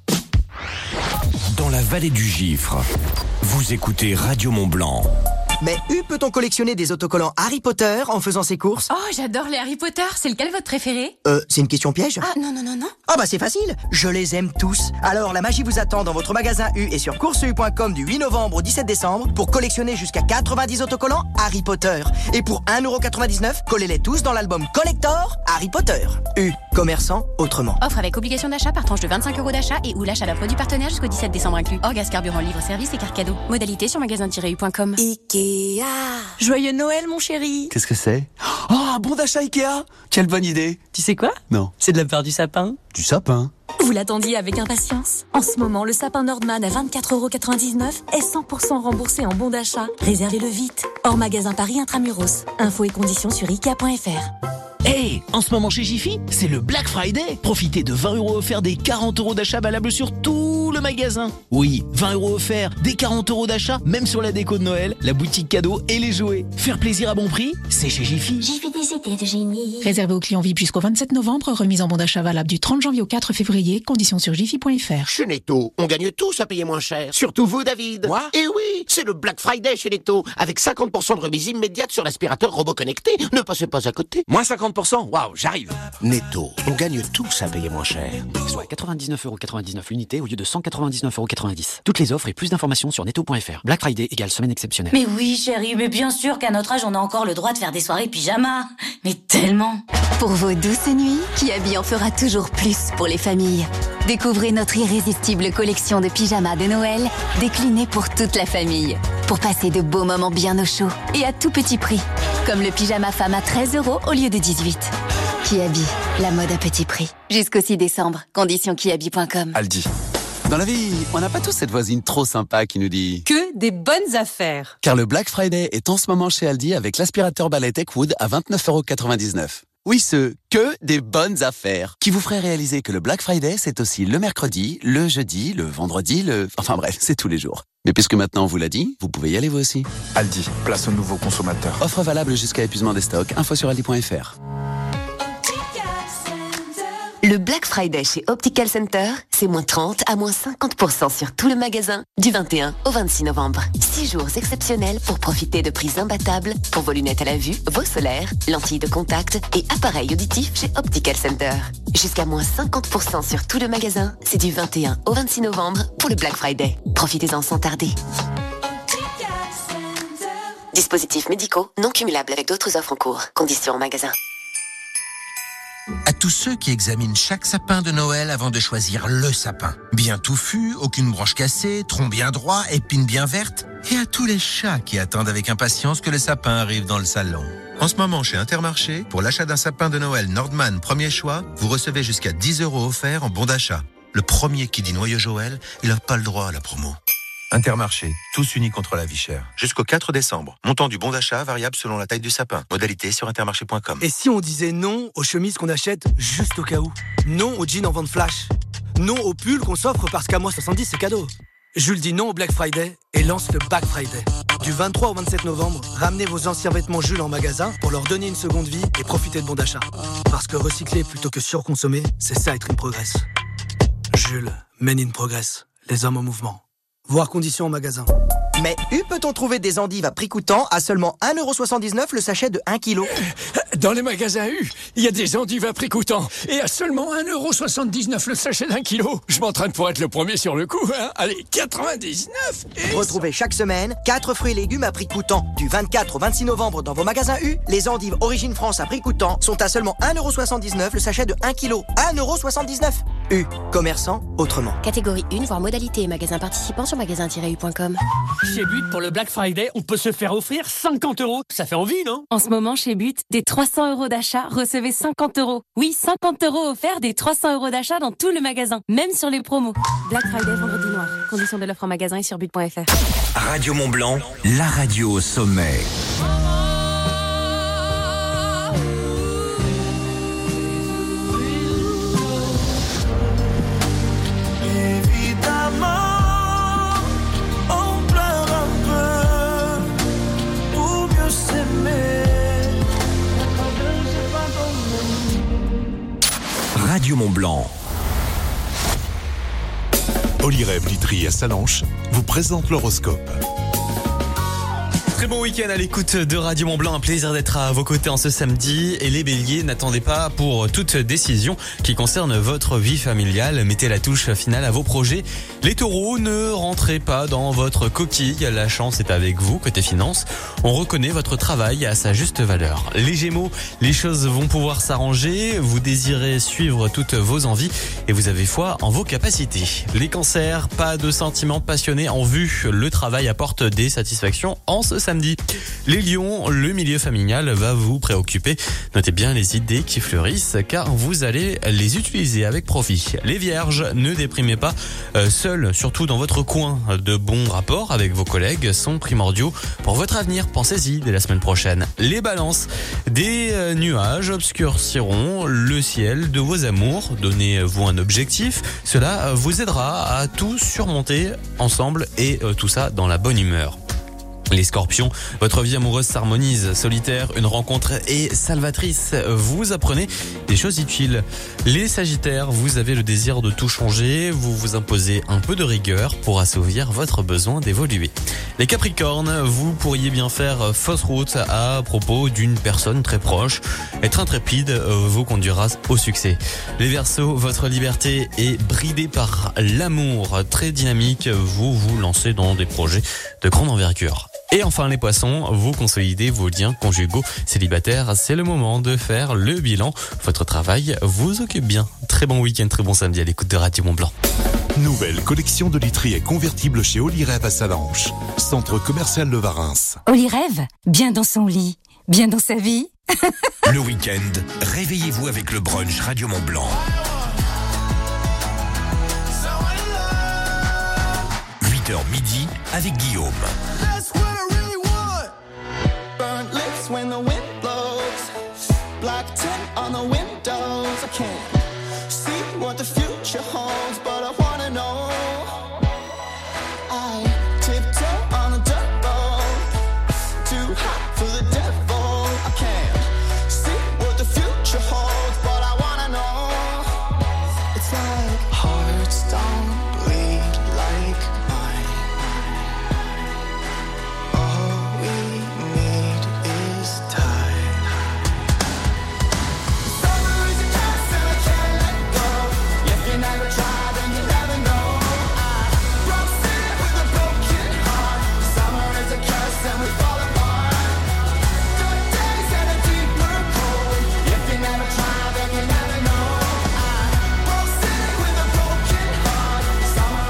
Dans la vallée du Gifre, vous écoutez Radio Mont-Blanc. Mais U peut-on collectionner des autocollants Harry Potter en faisant ses courses? Oh, j'adore les Harry Potter. C'est lequel votre préféré? Euh, c'est une question piège? Ah, non, non, non, non. Ah bah c'est facile, je les aime tous. Alors la magie vous attend dans votre magasin U et sur course u point com du huit novembre au dix-sept décembre pour collectionner jusqu'à quatre-vingt-dix autocollants Harry Potter. Et pour un euro quatre-vingt-dix-neuf, collez-les tous dans l'album Collector Harry Potter. U, commerçant autrement. Offre avec obligation d'achat par tranche de vingt-cinq euros d'achat et ou l'achat d'un produit partenaire jusqu'au dix-sept décembre inclus. Hors gaz carburant, livre service et carte cadeau. Modalité sur magasin tiret u point com. Ikea. Joyeux Noël mon chéri. Qu'est-ce que c'est? Oh, un bon d'achat Ikea. Quelle bonne idée. Tu sais quoi? Non. C'est de la peur du sapin. Du sapin? Vous l'attendiez avec impatience. En ce moment, le sapin Nordman à vingt-quatre euros quatre-vingt-dix-neuf est cent pour cent remboursé en bon d'achat. Réservez-le vite. Hors magasin Paris Intramuros. Infos et conditions sur ikea point f r. Hey, en ce moment chez Jiffy, c'est le Black Friday. Profitez de vingt euros offerts des quarante euros d'achat valables sur tout le magasin. Oui, vingt euros offerts des quarante euros d'achat, même sur la déco de Noël, la boutique cadeau et les jouets. Faire plaisir à bon prix, c'est chez Jiffy. Jiffy des idées de génie. Réservé aux clients V I P jusqu'au vingt-sept novembre, remise en bon d'achat valable du trente janvier au quatre février, conditions sur jiffy point f r. Chez Netto, on gagne tous à payer moins cher. Surtout vous, David. Moi? Et oui, c'est le Black Friday chez Netto, avec cinquante pour cent de remise immédiate sur l'aspirateur robot connecté. Ne passez pas à côté. Moins cinquante pour cent? Waouh, j'arrive. Netto, on gagne tous à payer moins cher. Soit quatre-vingt-dix-neuf euros quatre-vingt-dix-neuf l'unité au lieu de cent quatre-vingt-dix-neuf euros quatre-vingt-dix. Toutes les offres et plus d'informations sur netto point f r. Black Friday égale semaine exceptionnelle. Mais oui chérie, mais bien sûr qu'à notre âge on a encore le droit de faire des soirées pyjama. Mais tellement. Pour vos douces nuits, Kiabi en fera toujours plus pour les familles. Découvrez notre irrésistible collection de pyjamas de Noël, déclinée pour toute la famille. Pour passer de beaux moments bien au chaud et à tout petit prix. Comme le pyjama femme à treize euros au lieu de dix-huit. Kiabi, la mode à petit prix. Jusqu'au six décembre, conditions kiabi point com. Aldi. Dans la vie, on n'a pas tous cette voisine trop sympa qui nous dit Que des bonnes affaires. Car le Black Friday est en ce moment chez Aldi avec l'aspirateur balai Techwood à vingt-neuf euros quatre-vingt-dix-neuf. Oui, ce que des bonnes affaires qui vous ferait réaliser que le Black Friday, c'est aussi le mercredi, le jeudi, le vendredi, le... Enfin bref, c'est tous les jours. Mais puisque maintenant on vous l'a dit, vous pouvez y aller vous aussi. Aldi, place aux nouveaux consommateurs. Offre valable jusqu'à épuisement des stocks. Info sur aldi point f r. Le Black Friday chez Optical Center, c'est moins trente à moins cinquante pour cent sur tout le magasin du vingt et un au vingt-six novembre. Six jours exceptionnels pour profiter de prix imbattables pour vos lunettes à la vue, vos solaires, lentilles de contact et appareils auditifs chez Optical Center. Jusqu'à moins cinquante pour cent sur tout le magasin, c'est du vingt et un au vingt-six novembre pour le Black Friday. Profitez-en sans tarder. Dispositifs médicaux non cumulables avec d'autres offres en cours. Conditions en magasin. À tous ceux qui examinent chaque sapin de Noël avant de choisir le sapin. Bien touffu, aucune branche cassée, tronc bien droit, épine bien verte. Et à tous les chats qui attendent avec impatience que le sapin arrive dans le salon. En ce moment, chez Intermarché, pour l'achat d'un sapin de Noël Nordman premier choix, vous recevez jusqu'à dix euros offerts en bon d'achat. Le premier qui dit Noyau Joël, il n'a pas le droit à la promo. Intermarché, tous unis contre la vie chère. Jusqu'au quatre décembre. Montant du bon d'achat variable selon la taille du sapin. Modalité sur intermarché point com. Et si on disait non aux chemises qu'on achète juste au cas où? Non aux jeans en vente flash? Non aux pulls qu'on s'offre parce qu'à moi soixante-dix c'est cadeau? Jules dit non au Black Friday et lance le Back Friday. Du vingt-trois au vingt-sept novembre, ramenez vos anciens vêtements Jules en magasin pour leur donner une seconde vie et profiter de bon d'achat. Parce que recycler plutôt que surconsommer, c'est ça être in progress. Jules, men in progress. Les hommes en mouvement. Voir conditions en magasin. Mais où peut-on trouver des endives à prix coûtant à seulement un euro soixante-dix-neuf le sachet de un kilo? Dans les magasins U, il y a des endives à prix coûtant et à seulement un euro soixante-dix-neuf le sachet d'un kilo. Je m'entraîne pour être le premier sur le coup, hein. Allez, quatre-vingt-dix-neuf et... Retrouvez chaque semaine quatre fruits et légumes à prix coûtant. Du vingt-quatre au vingt-six novembre dans vos magasins U, les endives Origine France à prix coûtant sont à seulement un euro soixante-dix-neuf le sachet de un kilo. un euro soixante-dix-neuf. U, commerçant autrement. Catégorie un, voire modalité et magasin participant sur magasin tiret u point com. Chez But, pour le Black Friday, on peut se faire offrir cinquante euros. Ça fait envie, non? En ce moment, chez But, des trois cents euros d'achat, recevez cinquante euros. Oui, cinquante euros offerts des trois cents euros d'achat dans tout le magasin, même sur les promos. Black Friday, vendredi noir. Conditions de l'offre en magasin et sur but point f r. Radio Mont-Blanc, la radio au sommet. Radio Mont-Blanc. Olyrève Litry à Salanches vous présente l'horoscope. Très bon week-end à l'écoute de Radio Mont-Blanc, un plaisir d'être à vos côtés en ce samedi. Et les béliers, n'attendez pas pour toute décision qui concerne votre vie familiale. Mettez la touche finale à vos projets. Les taureaux, ne rentrez pas dans votre coquille, la chance est avec vous. Côté finance, on reconnaît votre travail à sa juste valeur. Les gémeaux, les choses vont pouvoir s'arranger. Vous désirez suivre toutes vos envies et vous avez foi en vos capacités. Les cancers, pas de sentiments passionnés en vue. Le travail apporte des satisfactions en ce samedi. Les lions, le milieu familial va vous préoccuper. Notez bien les idées qui fleurissent car vous allez les utiliser avec profit. Les vierges, ne déprimez pas euh, seuls, surtout dans votre coin. De bons rapports avec vos collègues sont primordiaux pour votre avenir. Pensez-y dès la semaine prochaine. Les balances, des euh, nuages obscurciront le ciel de vos amours. Donnez-vous un objectif. Cela vous aidera à tout surmonter ensemble et euh, tout ça dans la bonne humeur. Les scorpions, votre vie amoureuse s'harmonise. Solitaire, une rencontre est salvatrice. Vous apprenez des choses utiles. Les sagittaires, vous avez le désir de tout changer. Vous vous imposez un peu de rigueur pour assouvir votre besoin d'évoluer. Les capricornes, vous pourriez bien faire fausse route à propos d'une personne très proche. Être intrépide vous conduira au succès. Les verseaux, votre liberté est bridée par l'amour. Très dynamique, vous vous lancez dans des projets de grande envergure. Et enfin les poissons, vous consolidez vos liens conjugaux. Célibataires, c'est le moment de faire le bilan. Votre travail vous occupe bien. Très bon week-end, très bon samedi à l'écoute de Radio Mont-Blanc. Nouvelle collection de literie est convertible chez Olyrève à Salanches, centre commercial de Varins. Olyrève, bien dans son lit, bien dans sa vie. Le week-end, réveillez-vous avec le brunch Radio Mont-Blanc. huit heures midi avec Guillaume. When the wind blows, black tint on the windows. I can't see what the future holds, but I wanna know. I tiptoe on a dirt road, too hot for the devil. I can't see what the future holds, but I wanna know. It's like hearts don't bleed like mine. All we need is time. Summer is a curse and I can't let go. If you never try, then you never know. I broke city with a broken heart. Summer is a curse and we fall apart. Good days and a deeper cold. If you never try, then you never know. I broke city with a broken heart. Summer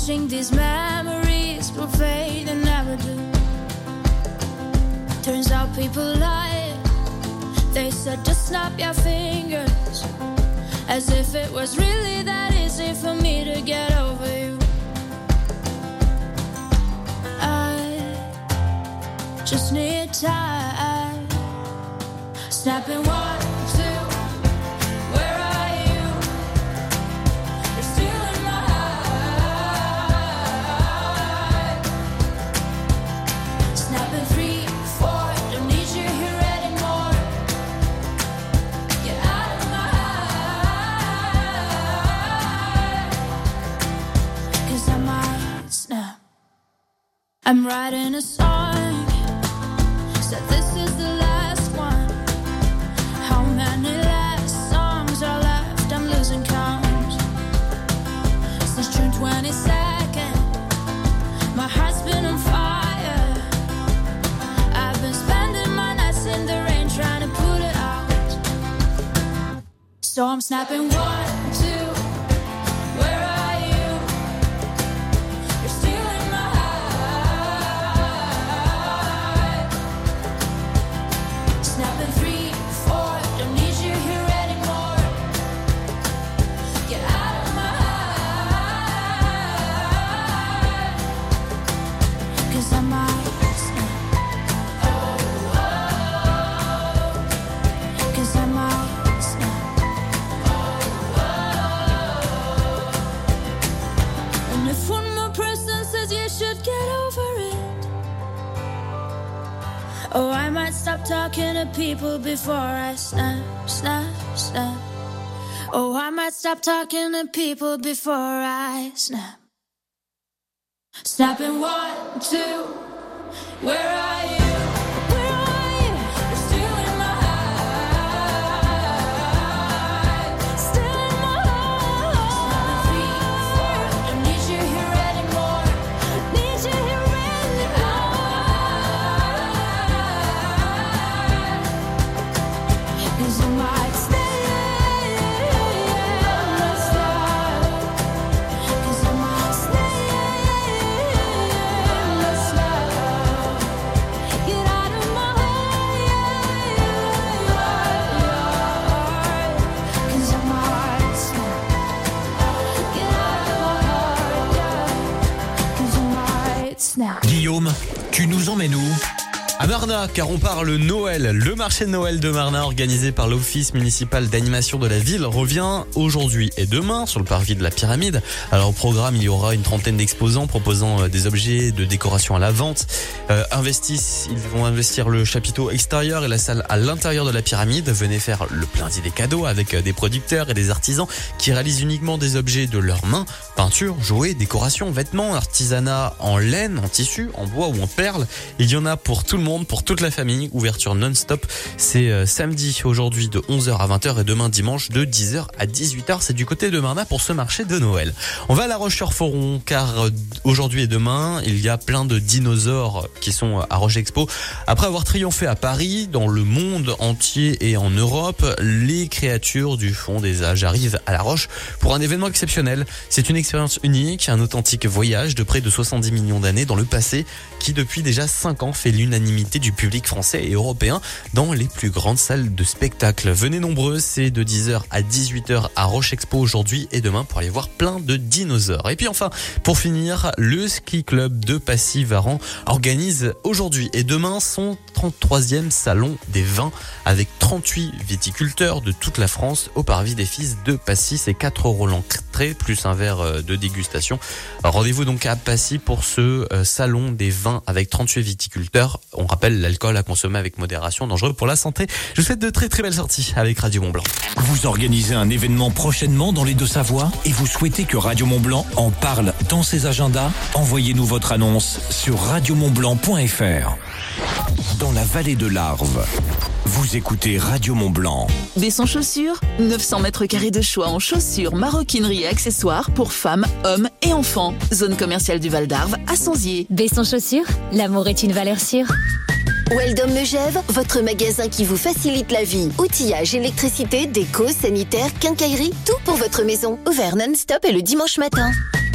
Wishing these memories will fade and never do. Turns out people lie. They said just snap your fingers, as if it was really that easy for me to get over you. I just need time. Snapping one, two, where are you? You're still in my heart. Snapping three, four, don't need you here anymore. Get out of my heart, 'cause I might snap. I'm writing a song, so this is the last one. How many last songs are left? I'm losing count. Since June twenty-second, my heart's been on fire. I've been spending my nights in the rain trying to put it out. So I'm snapping one, two, where are you? You're still in my heart. Snapping three, four, don't need you here anymore. Get out of my heart, 'cause I might snap. Oh, oh, 'cause I might snap. Oh, oh. And if one more person says you should get over it, oh, I might stop talking to people before I snap, snap, snap. Oh, I might stop talking to people before I snap. Snapping one, two, where are you? Where are you? You're still in my heart. Still in my heart. Three, four, don't need you here anymore. Need you here anymore. 'Cause I might stay, might stop. 'Cause I might stay, might stop. Get out of my heart. 'Cause I might stop. Get out of my heart. 'Cause I might snap. Guillaume, tu nous emmènes où? À Marna, car on parle Noël. Le marché de Noël de Marna, organisé par l'Office municipal d'animation de la ville, revient aujourd'hui et demain sur le parvis de la Pyramide. Alors au programme, il y aura une trentaine d'exposants proposant des objets de décoration à la vente. Euh, investissent, ils vont investir le chapiteau extérieur et la salle à l'intérieur de la Pyramide. Venez faire le plein d'idées cadeaux avec des producteurs et des artisans qui réalisent uniquement des objets de leurs mains. Peinture, jouets, décoration, vêtements, artisanat en laine, en tissu, en bois ou en perles. Il y en a pour tout le monde, pour toute la famille. Ouverture non-stop. C'est euh, samedi aujourd'hui de onze heures à vingt heures et demain dimanche de dix heures à dix-huit heures. C'est du côté de Marna pour ce marché de Noël. On va à La Roche-sur-Foron car euh, aujourd'hui et demain, il y a plein de dinosaures qui sont à Roche Expo. Après avoir triomphé à Paris, dans le monde entier et en Europe, les créatures du fond des âges arrivent à La Roche pour un événement exceptionnel. C'est une expérience unique, un authentique voyage de près de soixante-dix millions d'années dans le passé qui depuis déjà cinq ans fait l'unanimité du public français et européen dans les plus grandes salles de spectacle. Venez nombreux, c'est de dix heures à dix-huit heures à Roche Expo aujourd'hui et demain pour aller voir plein de dinosaures. Et puis enfin, pour finir, le ski club de Passy-Varan organise aujourd'hui et demain son trente-troisième salon des vins avec trente-huit viticulteurs de toute la France au parvis des Fils de Passy. C'est quatre euros l'entrée plus un verre de dégustation. Rendez-vous donc à Passy pour ce salon des vins avec trente-huit viticulteurs. On rappelle, l'alcool à consommer avec modération, dangereux pour la santé. Je vous souhaite de très très belles sorties avec Radio Mont-Blanc. Vous organisez un événement prochainement dans les Deux-Savoies et vous souhaitez que Radio Mont-Blanc en parle dans ses agendas? Envoyez-nous votre annonce sur radio mont blanc point f r. Dans la vallée de l'Arve, vous écoutez Radio Mont-Blanc. Besson Chaussures, neuf cents mètres carrés de choix en chaussures, maroquinerie et accessoires pour femmes, hommes et enfants. Zone commerciale du Val d'Arve à Sonzier. Besson Chaussures, l'amour est une valeur sûre. Weldom Megève, votre magasin qui vous facilite la vie. Outillage, électricité, déco, sanitaire, quincaillerie, tout pour votre maison. Ouvert non-stop et le dimanche matin.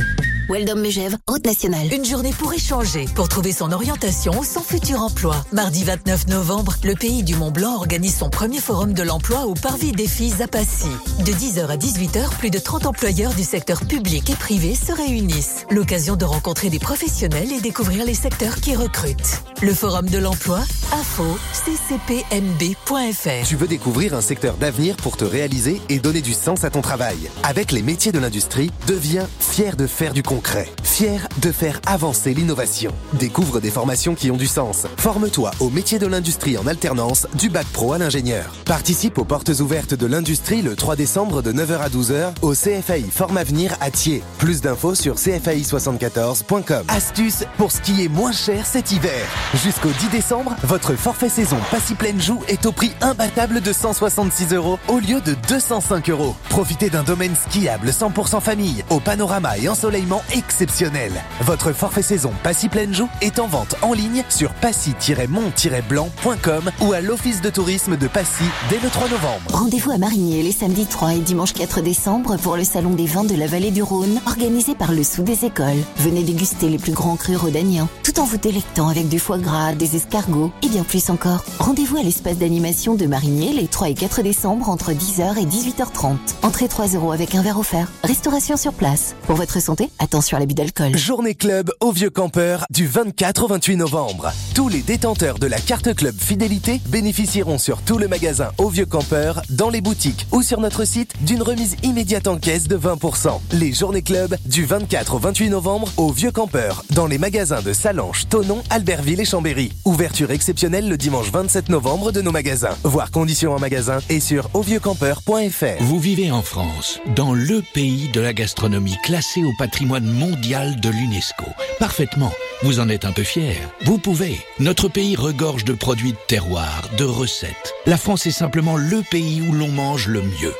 Weldon Megève, route nationale. Une journée pour échanger, pour trouver son orientation ou son futur emploi. Mardi vingt-neuf novembre, le Pays du Mont-Blanc organise son premier forum de l'emploi au Parvis des Filles à Passy. De dix heures à dix-huit heures, plus de trente employeurs du secteur public et privé se réunissent. L'occasion de rencontrer des professionnels et découvrir les secteurs qui recrutent. Le forum de l'emploi, info c c p m b point f r. Tu veux découvrir un secteur d'avenir pour te réaliser et donner du sens à ton travail. Avec les métiers de l'industrie, deviens fier de faire du concret. Fier de faire avancer l'innovation. Découvre des formations qui ont du sens. Forme-toi aux métiers de l'industrie en alternance du bac pro à l'ingénieur. Participe aux portes ouvertes de l'industrie le trois décembre de neuf heures à douze heures au C F A I Forme Avenir à Thiers. Plus d'infos sur c f a i soixante-quatorze point com. Astuce pour skier moins cher cet hiver. Jusqu'au dix décembre, votre forfait saison Passy Plaine Joux est au prix imbattable de cent soixante-six euros au lieu de deux cent cinq euros. Profitez d'un domaine skiable cent pour cent famille, au panorama et ensoleillement exceptionnel. Votre forfait saison Passy Plaine Joux est en vente en ligne sur passy tiret mont tiret blanc point com ou à l'office de tourisme de Passy dès le trois novembre. Rendez-vous à Marigné les samedis trois et dimanche quatre décembre pour le salon des vins de la vallée du Rhône, organisé par le Sous des Écoles. Venez déguster les plus grands crus rhodaniens, tout en vous délectant avec du foie gras, des escargots et bien plus encore. Rendez-vous à l'espace d'animation de Marigné les trois et quatre décembre entre dix heures et dix-huit heures trente. Entrée trois euros avec un verre offert. Restauration sur place. Pour votre santé, attention à l'abus d'alcool. Journée club au Vieux Campeur du vingt-quatre au vingt-huit novembre. Tous les détenteurs de la carte club fidélité bénéficieront sur tout le magasin au Vieux Campeur, dans les boutiques ou sur notre site d'une remise immédiate en caisse de vingt pour cent. Les journées club du vingt-quatre au vingt-huit novembre au Vieux Campeur, dans les magasins de Salanches, Thonon, Albertville et Chambéry. Ouverture exceptionnelle le dimanche vingt-sept novembre de nos magasins. Voir conditions en magasin et sur au vieux campeur point f r. Vous vivez en France, dans le pays de la gastronomie, classé au patrimoine mondial de l'UNESCO. Parfaitement. Vous en êtes un peu fier. Vous pouvez. Notre pays regorge de produits de terroir, de recettes. La France est simplement le pays où l'on mange le mieux.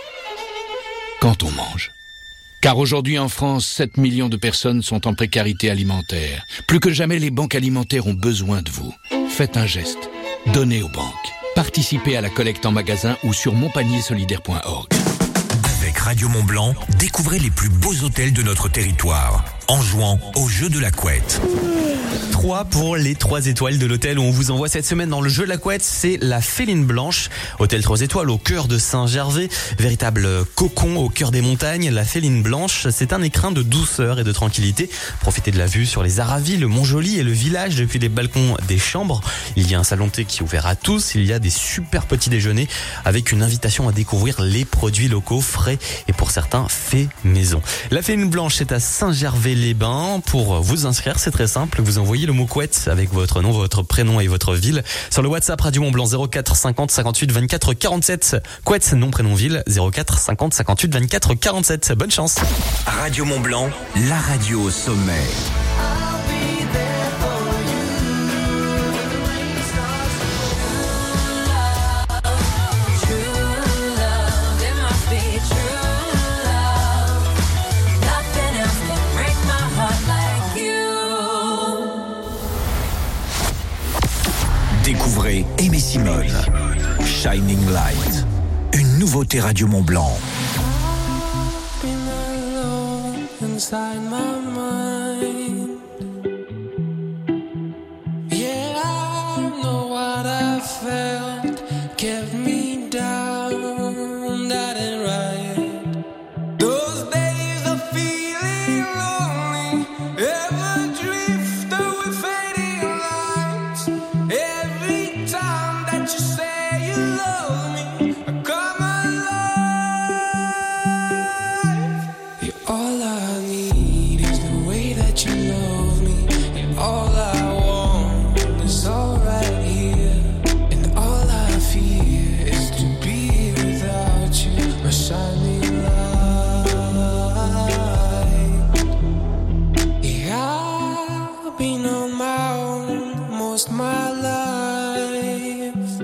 Quand on mange. Car aujourd'hui en France, sept millions de personnes sont en précarité alimentaire. Plus que jamais, les banques alimentaires ont besoin de vous. Faites un geste. Donnez aux banques. Participez à la collecte en magasin ou sur mon panier solidaire point org. Avec Radio Mont-Blanc, découvrez les plus beaux hôtels de notre territoire en jouant au jeu de la couette. trois pour les trois étoiles de l'hôtel où on vous envoie cette semaine dans le jeu de la couette, c'est la Féline Blanche. Hôtel trois étoiles au cœur de Saint-Gervais, véritable cocon au cœur des montagnes. La Féline Blanche, c'est un écrin de douceur et de tranquillité. Profitez de la vue sur les Aravis, le Mont-Joli et le village depuis les balcons des chambres. Il y a un salon de thé qui est ouvert à tous. Il y a des super petits déjeuners avec une invitation à découvrir les produits locaux frais et pour certains faits maison. La Féline Blanche, c'est à Saint-Gervais-les-Bains. Pour vous inscrire, c'est très simple. Vous envoyez le mot couette avec votre nom, votre prénom et votre ville sur le WhatsApp Radio Mont Blanc zéro quatre cinquante cinquante-huit vingt-quatre quarante-sept. Couette, nom, prénom, ville zéro quatre cinquante cinquante-huit vingt-quatre quarante-sept. Bonne chance. Radio Mont Blanc, la radio au sommet. Découvrez Aimé Simone, Shining Light, une nouveauté Radio Mont Blanc. Inside my mind, yeah, I know what I felt kept me down, that ain't right. Those days of feeling lonely, ever drift away fading lights. Every time that you say you love me, I come alive. You're all I need is the way that you love me, and all I want is all right here, and all I fear is to be without you, my shining light. Yeah, I've been on my own most my life.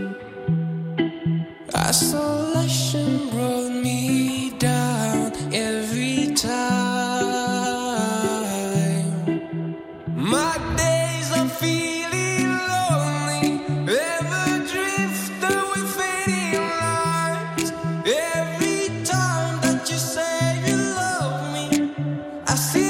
Isolation brought me down every time. My days of feeling lonely, ever drift away fading lights. Every time that you say you love me, I see